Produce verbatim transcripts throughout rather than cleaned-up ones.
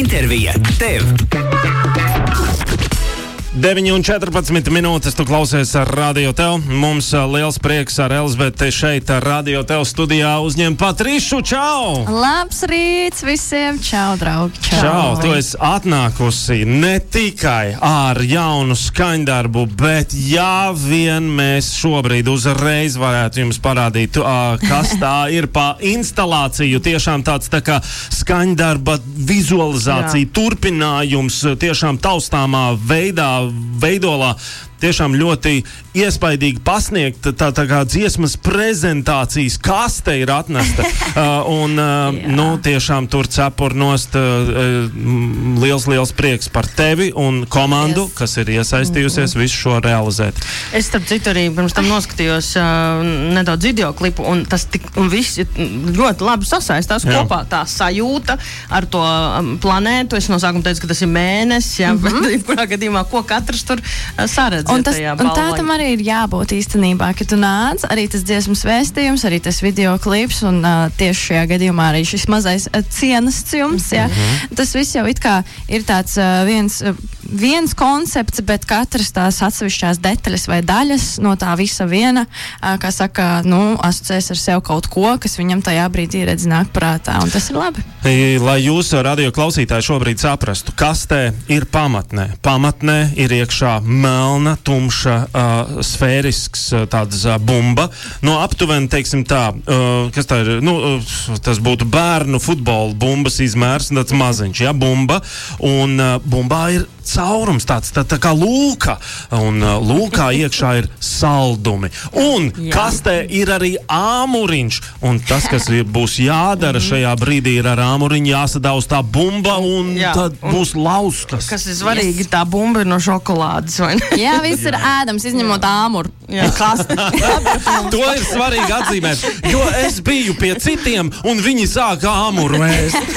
Intervija tev. deviņi un četrpadsmit minūtes tu klausies ar Radio Tev. Mums uh, liels prieks ar Elzbeti šeit ar Radio Tev studijā uzņemt Patrišu. Čau! Labs rīts visiem! Čau, draugi! Čau! Čau! Tu esi atnākusi ne tikai ar jaunu skaņdarbu, bet ja vien mēs šobrīd uzreiz varētu jums parādīt, uh, kas tā ir pa instalāciju. Tiešām tāds tā kā skaņdarba vizualizācija, Jā. turpinājums tiešām taustāmā veidā, veidolā, tiešām ļoti iespaidīgi pasniegt tā, tā kā dziesmas prezentācijas kaste ir atnesta. uh, un, uh, nu, tiešām tur cepur nost uh, liels, liels prieks par tevi un komandu, yes. kas ir iesaistījusies mm-hmm. visu šo realizēt. Es, starp citu, arī pirms tam noskatījos uh, nedaudz videoklipu, un tas tik, un viss ļoti labi sasaistās jā. kopā. Tā sajūta ar to um, planētu. Es no sākuma teicu, ka tas ir mēnesis, jā, mm-hmm. bet kurā gadījumā, ko katrs tur uh, saredz. Un, tas, un tā tam arī ir jābūt īstenībā, ka tu nāc, arī tas dziesmas vēstījums, arī tas videoklips un uh, tieši šajā gadījumā arī šis mazais uh, cienascums, jā. Mm-hmm. Tas viss jau it kā ir tāds uh, viens, uh, viens koncepts, bet katrs tās atsevišķās detaļas vai daļas no tā visa viena, uh, kā saka, nu, asociēs ar sev kaut ko, kas viņam tajā brīdī redz nāk prātā, un tas ir labi. Lai jūs, radio klausītāji, šobrīd saprastu, kas te ir pamatnē. Pamatnē ir iekšā melna, tumša, uh, sfērisks uh, tāds uh, bumba. No aptuveni, teiksim tā, uh, kas tā ir, nu, uh, tas būtu bērnu futbola bumbas izmērs, tāds maziņš, ja, bumba. Un uh, bumbā ir caurums tāds, tā, tā kā lūka. Un uh, lūkā iekšā ir saldumi. Un kastē ir arī āmuriņš. Un tas, kas ir, būs jādara šajā brīdī, ir ar āmuriņu jāsadauz tā bumba un Jā, tad un būs lauskas. Kas ir svarīgi, yes. tā bumba ir no šokolādes, vai ne? Jā, viss ir ēdams, izņemot āmuru. Kasti. To ir svarīgi atzīmēt, jo es biju pie citiem, un viņi sāka āmuru ēst.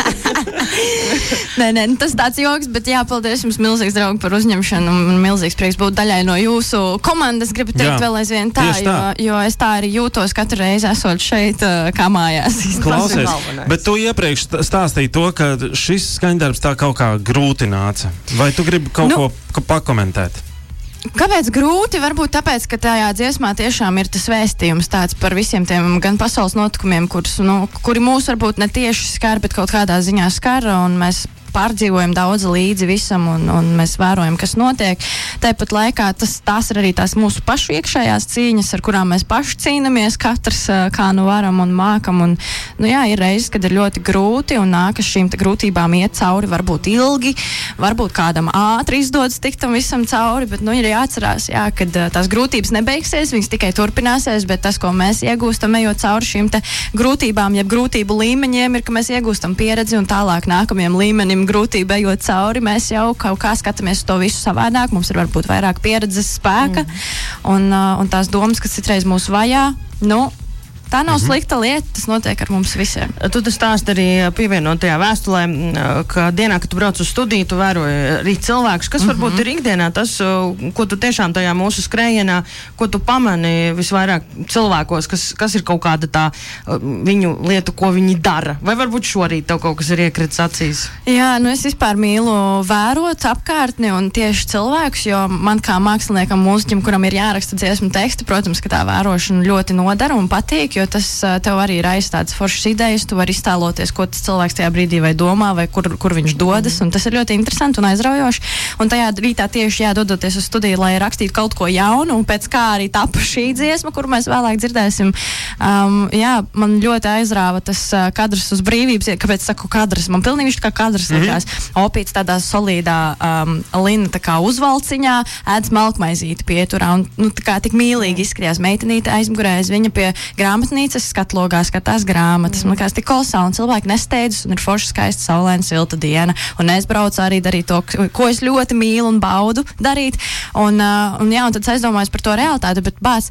Nē, nē, tas tāds joks, bet jā, paldies jums milzīgs, draugi, par uzņemšanu un milzīgs prieks būt daļai no jūsu komandas. Gribu teikt jā, vēl aizvien tā, tā. Jo, jo es tā arī jūtos katru reizi esot šeit kā mājās. Klausies, bet tu iepriekš stāstīji to, ka šis skaņdarbs tā kaut kā grūti nāca. Vai tu gribi kaut nu, ko pakomentēt? Kāpēc grūti? Varbūt tāpēc, ka tajā dziesmā tiešām ir tas vēstījums tāds par visiem tiem gan pasaules notikumiem, kurus, nu, kuri mūs varbūt ne tieši skar, bet kaut kādā ziņā skar, un mēs pārdzīvojam daudz līdzi visam, un, un mēs vērojam, kas notiek. Tāpat laikā tas, tās ir arī tās mūsu pašu iekšējās cīņas, ar kurām mēs paši cīnamies, katrs kā nu varam un mākam. Un, nu jā, ir reizes, kad ir ļoti grūti, un nākas šīm te grūtībām iet cauri, varbūt ilgi, varbūt kādam ātri izdodas tikt tam visam cauri, bet nu ir jāatcerās, jā, kad tās grūtības nebeigsies, viņas tikai turpināsies, bet tas, ko mēs iegūstam, ejot cauri šīm te grūtībām, jeb grūtību līmeņiem, ir, ka mēs iegūstam pieredzi un tālāk nākamajam līmenim grūtība ejot cauri, mēs jau kaut kā skatāmies to visu savādāk, mums ir varbūt vairāk pieredzes spēka mm. un, uh, un tās domas, kas citreiz mūs vajā, nu, tā nav mm-hmm. slikta lieta, tas notiek ar mums visiem. Tu tas stāst arī pievienotajā vēstulē, ka dienā, kad tu brauc uz studiju, tu vēroji arī cilvēkus, kas mm-hmm. varbūt ir ikdienā tas, ko tu tiešām tajā mūsu skrējienā, ko tu pamani visvairāk cilvēkos, kas, kas ir kaut kāda tā viņu lietu, ko viņi dara. Vai varbūt šorīt tev kaut kas ir iekritis acīs? Jā, nu es vispār mīlu vērot apkārtni un tieši cilvēkus, jo man kā māksliniekam, mūziķim, kuram ir jāraksta dziesmu teksti, protams, ka tā vērošana ļoti nodara un patīk, jo tas tev arī raisa tādas foršas idejas, tu vari iztēloties, ko tas cilvēks tajā brīdī vai domā, vai kur, kur viņš dodas, un tas ir ļoti interesanti un aizraujoši. Un tajā rītā tieši jādodoties uz studiju, lai rakstītu kaut ko jaunu, un pēc kā arī tapa šī dziesma, kur mēs vēlāk dzirdēsim. Um, jā, man ļoti aizrāva tas uh, kadrs uz brīvības, kāpēc saku kadrs, man pilnīgi viņš kā kadrs mm-hmm. likās. Opīts tādā solīdā um, lina tā kā uzvalciņā, ēd smalkmaizīti pieturā, un nu, tā kā tik mīlīgi izskatījās meitenīte aizmugurē, aiz viņa pie grāmatas grāmatnīcas skatlogā skatās grāmatas. Man liekas, tik kolosāli, un cilvēki nesteidzas, un ir forša skaista saulaina silta diena. Un es braucu arī darīt to, ko es ļoti mīlu un baudu darīt. Un, uh, un jā, un tad es aizdomājos par to realitāti, bet bāc,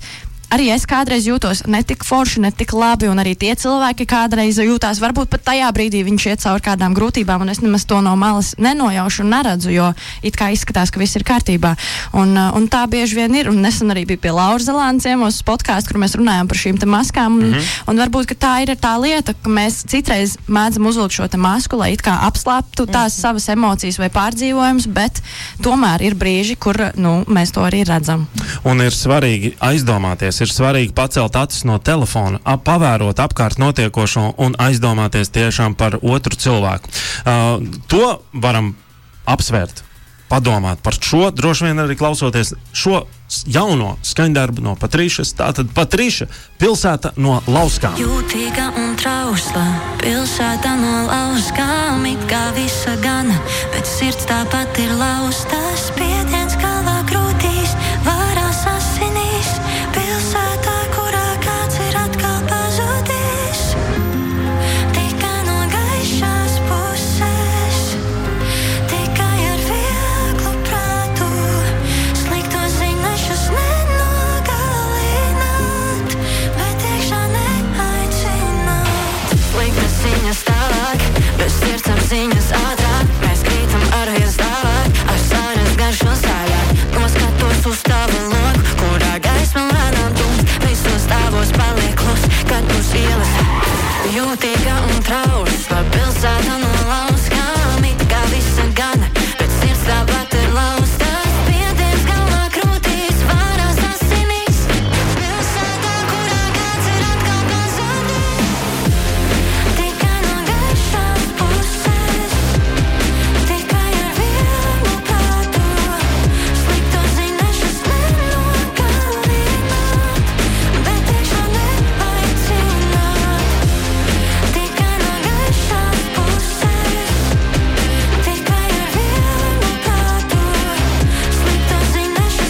arī es kādreiz jūtos netik forši, netik labi, un arī tie cilvēki kādreiz jūtās, varbūt pat tajā brīdī viņš iet cauri kādām grūtībām, un es nemaz to no malas nenojaušu un neredzu, jo it kā izskatās, ka viss ir kārtībā. Un, un tā bieži vien ir, un nesen arī bija pie Lauras Zalānas ciemos podkāstu, kur mēs runājām par šīm te maskām, un, mm-hmm. un varbūt, ka tā ir tā lieta, ka mēs citreiz mēdzam uzvilkt šo te masku, lai it kā apslāptu tās mm-hmm. savas emocijas vai pārdzīvojumus, bet tomēr ir brīži, kur, nu, mēs to arī redzam. Un ir svarīgi aizdomāties, ir svarīgi pacelt acis no telefona, ap, pavērot apkārt notiekošo un aizdomāties tiešām par otru cilvēku. Uh, to varam apsvērt, padomāt par šo, droši vien arī klausoties šo jauno skaņdarbu no Patrišas. Tātad Patriša, pilsēta no Lauskām. Jūtīga un trausla, pilsēta no Lauskām, it kā visa gana, bet sirds tāpat ir lausta, spiediens galvā krūtīs, varās asinīs, pilsētā, kurā kāds ir atkal pazudis, tikai no gaišās puses, tikai ar vieglu prātu, slikto ziņašus nenogalināt, bet iekšā neaicināt. Sliktas ziņas tālāk, bez sirds apziņas ātrāk, mēs krītam arvies tālāk, ar sāras garšu sāļāk, noskatos uz tavu loku, kurā gaisma lēnām tūst, visos stāvos paliek klus, kad būs ielas. Jūtīga un trausla, pilsēta no Lauskām, it kā visa gana, bet sirds tāpat ir lausta, spiediens galvā krūtīs, varās asinīs, pilsētā, kurā kāds ir atkal pazudis, tikai no gaišās puses, tikai ar vieglu prātu, slikto ziņašus nenogalināt, bet iekšā neaicināt, tikai no gaišās puses, tikai ar vieglu prātu, slikto ziņašus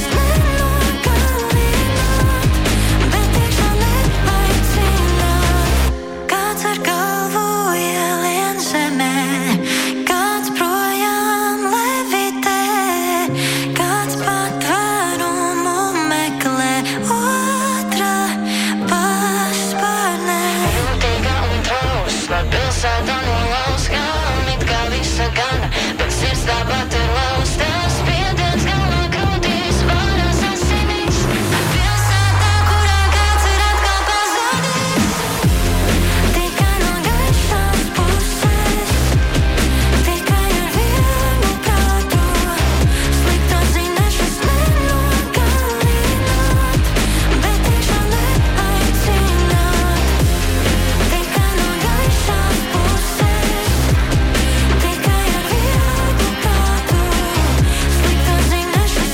nenogalināt, bet iekšā neaicināt. Kāds ar galvu ielien zemē, kāds projām levitē, kāds patvērumu meklē otrā paspārnē. Jūtīga un trausla, pilsēta no Lauskām, it kā visa gana, bet sirds tāpat ir lausta, spiediens galvā krūtīs, varās asinīs, pilsētā, kurā kāds ir atkal pazudis, tikai no gaišās puses, tikai ar vieglu prātu, slikto ziņašus nenogalināt, bet iekšā neaicināt, tikai no gaišās puses, tikai ar vieglu prātu, slikto ziņašus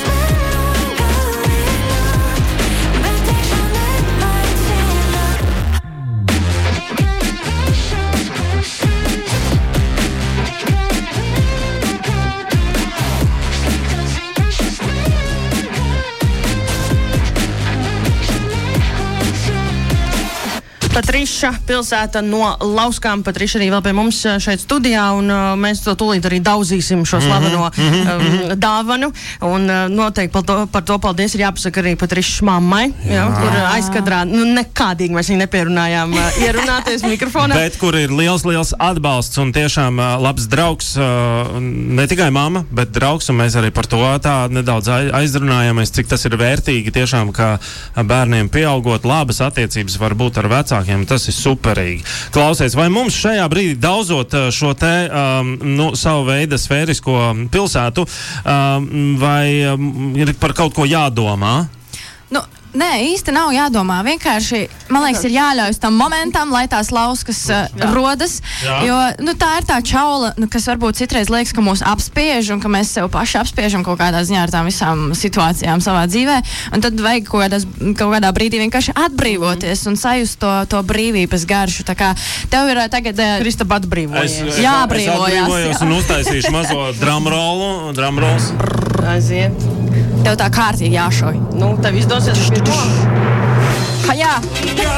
nenogalināt, bet iekšā Patriša, pilsēta no Lauskām. Patriša arī vēl pie mums uh, šeit studijā, un uh, mēs to tūlīt arī daudzīsim šo slaveno mm-hmm. um, dāvanu. Un uh, noteikti par to, par to paldies ir jāpasaka arī Patrišas mammai, jā. Jā, kur uh, aizkadrā, nu nekādīgi mēs viņu nepierunājām uh, ierunāties mikrofonā. Bet kur ir liels, liels atbalsts un tiešām uh, labs draugs, uh, ne tikai mamma, bet draugs, un mēs arī par to tā nedaudz aizrunājāmies, cik tas ir vērtīgi tiešām, ka bērniem pieaugot labas attiecības var būt ar vecākiem. Tas ir superīgi. Klausies, vai mums šajā brīdī daudzot šo te um, nu, savu veidu sfērisko pilsētu, um, vai um, ir par kaut ko jādomā? Nu, nē, īsti nav jādomā. Vienkārši, man liekas, ir jāļauj tam momentam, lai tās lauskas uh, rodas. Jā. Jo nu, tā ir tā čaula, nu, kas varbūt citreiz liekas, ka mūs apspiež un ka mēs sev paši apspiežam kaut kādā ziņā ar tām visām situācijām savā dzīvē. Un tad vajag kaut, kādās, kaut kādā brīdī vienkārši atbrīvoties un sajust to, to brīvības garšu. Tā kā tev ir uh, tagad... Uh, Kristap atbrīvojies. Es, es, jā, es atbrīvojās. atbrīvojos jā. Un uztaisīšu mazo drumrollu. Drumrolls. Aiziet. Tev tā kārtīgi jāšauj. Nu, tev izdosies pirmo. Ha, jā. Jā!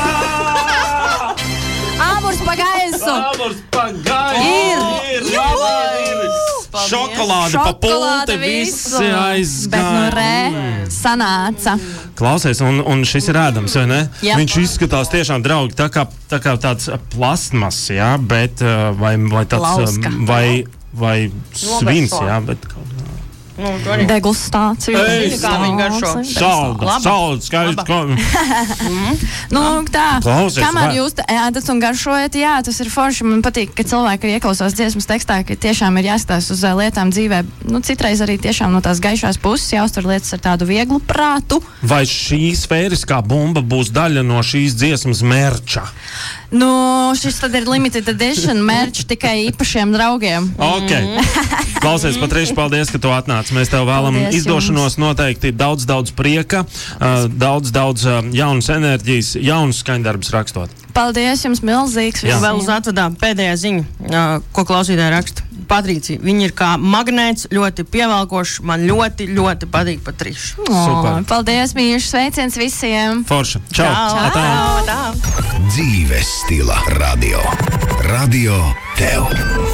Āmurs pa gaisu. Āmurs pa gaisu. Ir. Ir. Labā ir. šokolāde pa pulti, visi aizgāja. Bet nu re, sanāca. Klausies, un, un šis ir ēdams, vai ne? Jā. Viņš izskatās tiešām draugi, tā kā, tā kā tāds plastmas, jā, bet vai, vai tāds, Lauska. vai, vai svins, jā, bet... Degustācija. Ei, kā viņi garšo. Salda, salda, skaisti. Nu, tā, Klausies, kamēr vai- jūs ēdat un garšojat, jā, tas ir forši. Man patīk, ka cilvēki ir ieklausās dziesmas tekstā, ka tiešām ir jāskatās uz ā, lietām dzīvē. Nu, citreiz arī tiešām no tās gaišās puses jāuztver lietas ar tādu vieglu prātu. Vai šī sfēriskā bumba būs daļa no šīs dziesmas merča? Nu, šis tad ir limited edition merch tikai īpašiem draugiem. Ok. Klausies, Patriša, paldies, ka tu atnāc. Mēs tev vēlam Paldies izdošanos, noteikti daudz, daudz prieka, uh, daudz, daudz uh, jaunas enerģijas, jaunas skaņdarbus rakstot. Paldies jums milzīgs. Jā. Vēl uz atvadā pēdējā ziņa, uh, ko klausītāji raksta. Patricija, viņi ir kā magnēts, ļoti pievelkošs. Man ļoti, ļoti patīk Patriša. Super. O, paldies, mīļš, sveiciens visiem. Forša. Čau. Atā. Tā. Dzīves stila radio. Radio tev.